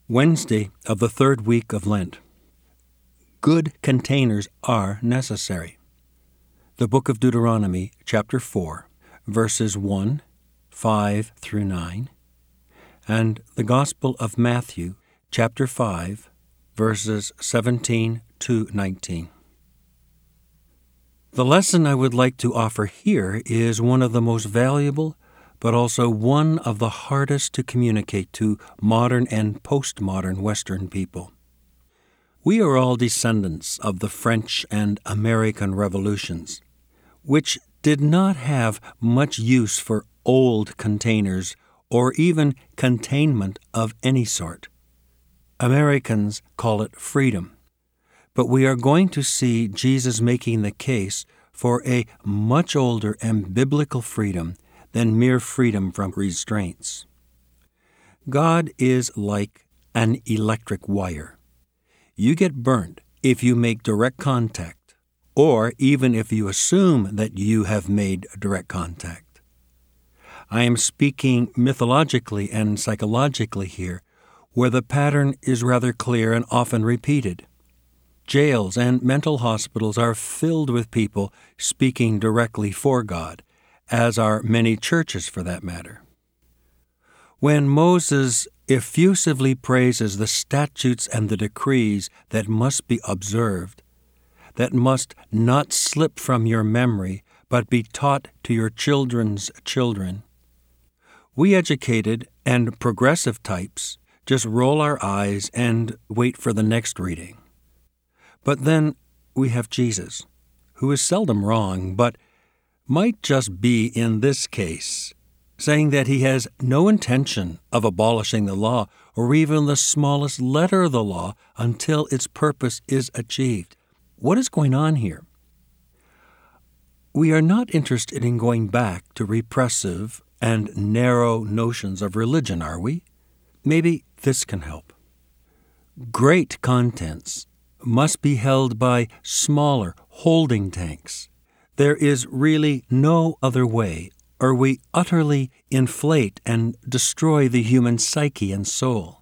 Wednesday of the third week of Lent. Good containers are necessary. The book of Deuteronomy, chapter 4, verses 1, 5 through 9, and the Gospel of Matthew, chapter 5, verses 17 to 19. The lesson I would like to offer here is one of the most valuable, but also one of the hardest to communicate to modern and postmodern Western people. We are all descendants of the French and American revolutions, which did not have much use for old containers or even containment of any sort. Americans call it freedom, but we are going to see Jesus making the case for a much older and biblical freedom than mere freedom from restraints. God is like an electric wire. You get burnt if you make direct contact, or even if you assume that you have made direct contact. I am speaking mythologically and psychologically here, where the pattern is rather clear and often repeated. Jails and mental hospitals are filled with people speaking directly for God, as are many churches for that matter. When Moses effusively praises the statutes and the decrees that must be observed, that must not slip from your memory, but be taught to your children's children, we educated and progressive types just roll our eyes and wait for the next reading. But then we have Jesus, who is seldom wrong, but might just be in this case, saying that he has no intention of abolishing the law or even the smallest letter of the law until its purpose is achieved. What is going on here? We are not interested in going back to repressive and narrow notions of religion, are we? Maybe this can help. Great contents must be held by smaller holding tanks. There is really no other way, or we utterly inflate and destroy the human psyche and soul.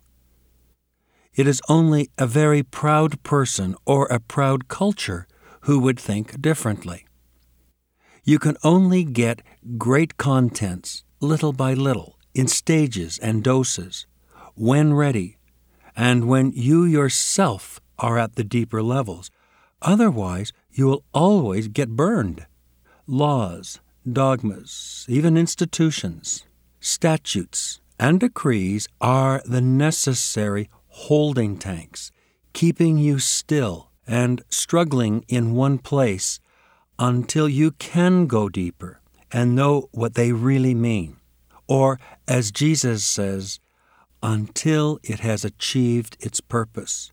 It is only a very proud person or a proud culture who would think differently. You can only get great contents little by little, in stages and doses, when ready, and when you yourself are at the deeper levels. Otherwise, you will always get burned. Laws, dogmas, even institutions, statutes, and decrees are the necessary holding tanks, keeping you still and struggling in one place until you can go deeper and know what they really mean. Or, as Jesus says, until it has achieved its purpose.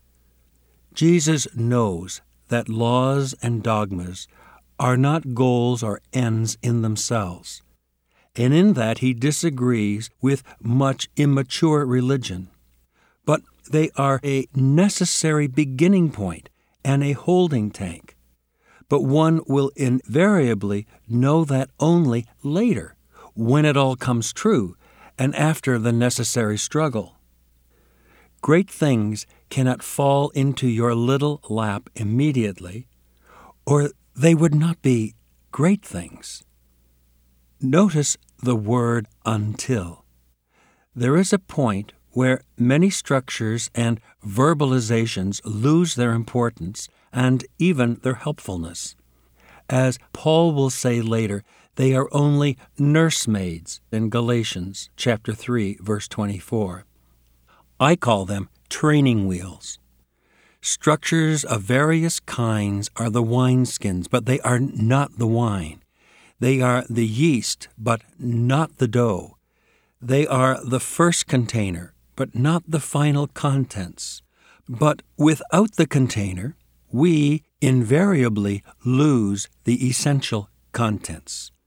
Jesus knows that laws and dogmas are not goals or ends in themselves, and in that he disagrees with much immature religion. But they are a necessary beginning point and a holding tank. But one will invariably know that only later, when it all comes true, and after the necessary struggle. Great things cannot fall into your little lap immediately, or they would not be great things. Notice the word until. There is a point where many structures and verbalizations lose their importance and even their helpfulness. As Paul will say later, they are only nursemaids in Galatians chapter 3, verse 24. I call them training wheels. Structures of various kinds are the wineskins, but they are not the wine. They are the yeast, but not the dough. They are the first container, but not the final contents. But without the container, we invariably lose the essential contents.